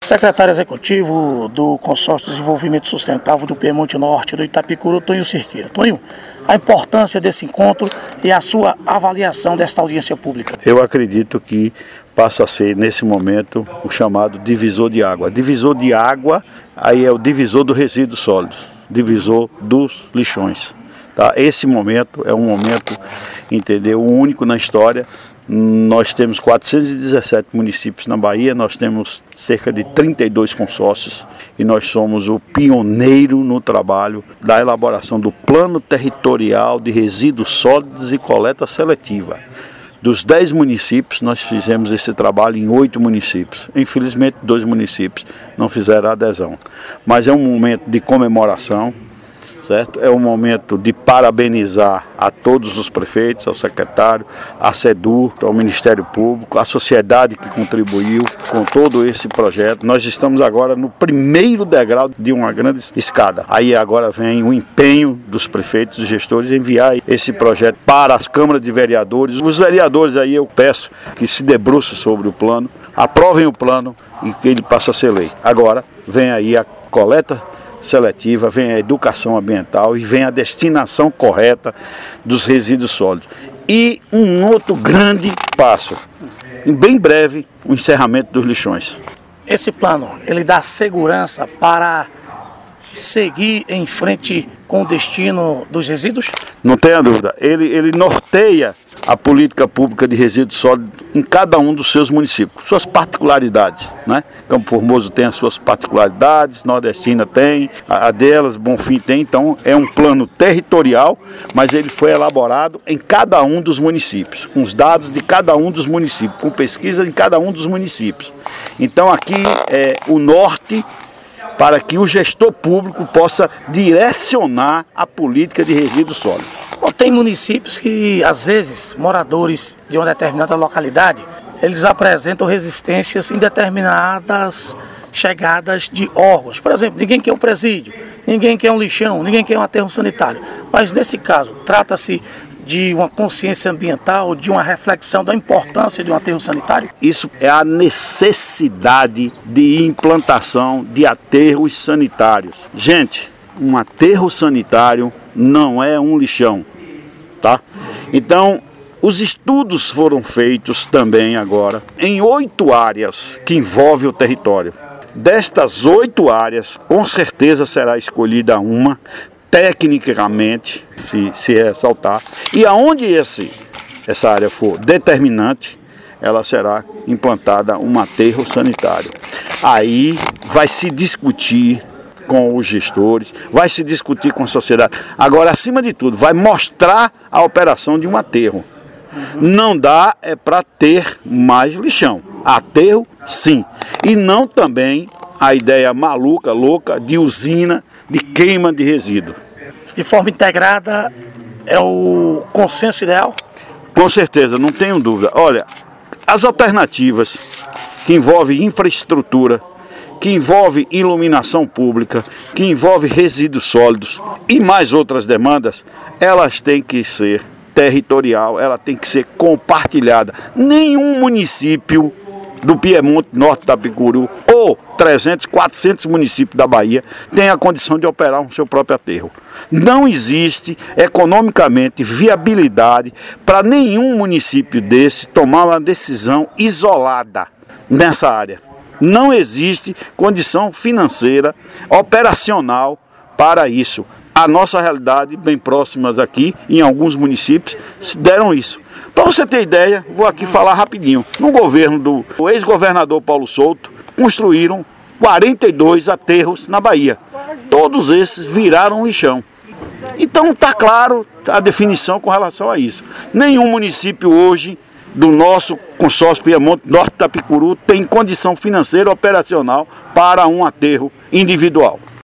Secretário Executivo do Consórcio de Desenvolvimento Sustentável do Piemonte Norte, do Itapicuru, Tonho Cirqueira. Tonho, a importância desse encontro e a sua avaliação desta audiência pública. Eu acredito que passa a ser, nesse momento, o chamado divisor de água. Divisor de água, aí é o divisor dos resíduos sólidos, divisor dos lixões. Tá? Esse momento é um momento, entendeu, único na história. Nós temos 417 municípios na Bahia, nós temos cerca de 32 consórcios e nós somos o pioneiro no trabalho da elaboração do Plano Territorial de Resíduos Sólidos e Coleta Seletiva. Dos 10 municípios, nós fizemos esse trabalho em 8 municípios. Infelizmente, 2 municípios não fizeram adesão. Mas é um momento de comemoração, certo? É um momento de parabenizar a todos os prefeitos, ao secretário, à SEDUR, ao Ministério Público, à sociedade que contribuiu com todo esse projeto. Nós estamos agora no primeiro degrau de uma grande escada. Aí agora vem o empenho dos prefeitos e gestores em enviar esse projeto para as câmaras de vereadores. Os vereadores aí eu peço que se debrucem sobre o plano, aprovem o plano e que ele passe a ser lei. Agora vem aí a coleta seletiva, vem a educação ambiental e vem a destinação correta dos resíduos sólidos. E um outro grande passo, bem breve, o encerramento dos lixões. Esse plano, ele dá segurança para seguir em frente com o destino dos resíduos? Não tenha dúvida, ele norteia a política pública de resíduos sólidos em cada um dos seus municípios, suas particularidades, né? Campo Formoso tem as suas particularidades, Nordestina tem, a delas, Bonfim tem, então é um plano territorial, mas ele foi elaborado em cada um dos municípios, com os dados de cada um dos municípios, com pesquisa em cada um dos municípios. Então aqui é o norte para que o gestor público possa direcionar a política de resíduos sólidos. Bom, tem municípios que, às vezes, moradores de uma determinada localidade, eles apresentam resistências em determinadas chegadas de órgãos. Por exemplo, ninguém quer um presídio, ninguém quer um lixão, ninguém quer um aterro sanitário. Mas, nesse caso, trata-se de uma consciência ambiental, de uma reflexão da importância de um aterro sanitário? Isso é a necessidade de implantação de aterros sanitários. Gente, um aterro sanitário não é um lixão, tá? Então, os estudos foram feitos também agora em 8 áreas que envolvem o território. Destas 8 áreas, com certeza será escolhida uma, tecnicamente, se ressaltar, e aonde essa área for determinante, ela será implantada um aterro sanitário. Aí vai se discutir com os gestores, vai se discutir com a sociedade. Agora, acima de tudo, vai mostrar a operação de um aterro. Não dá para ter mais lixão. Aterro, sim. E não também a ideia maluca, louca, de usina, de queima de resíduo. De forma integrada, é o consenso ideal? Com certeza, não tenho dúvida. Olha, as alternativas que envolvem infraestrutura, que envolve iluminação pública, que envolve resíduos sólidos e mais outras demandas, elas têm que ser territorial, ela tem que ser compartilhada. Nenhum município do Piemonte Norte, Itapicuru, ou 300, 400 municípios da Bahia tem a condição de operar um seu próprio aterro. Não existe economicamente viabilidade para nenhum município desse tomar uma decisão isolada nessa área. Não existe condição financeira, operacional para isso. A nossa realidade, bem próximas aqui, em alguns municípios, deram isso. Para você ter ideia, vou aqui falar rapidinho. No governo do ex-governador Paulo Souto, construíram 42 aterros na Bahia. Todos esses viraram lixão. Então está claro a definição com relação a isso. Nenhum município hoje do nosso consórcio Piemonte Norte Itapicuru tem condição financeira operacional para um aterro individual.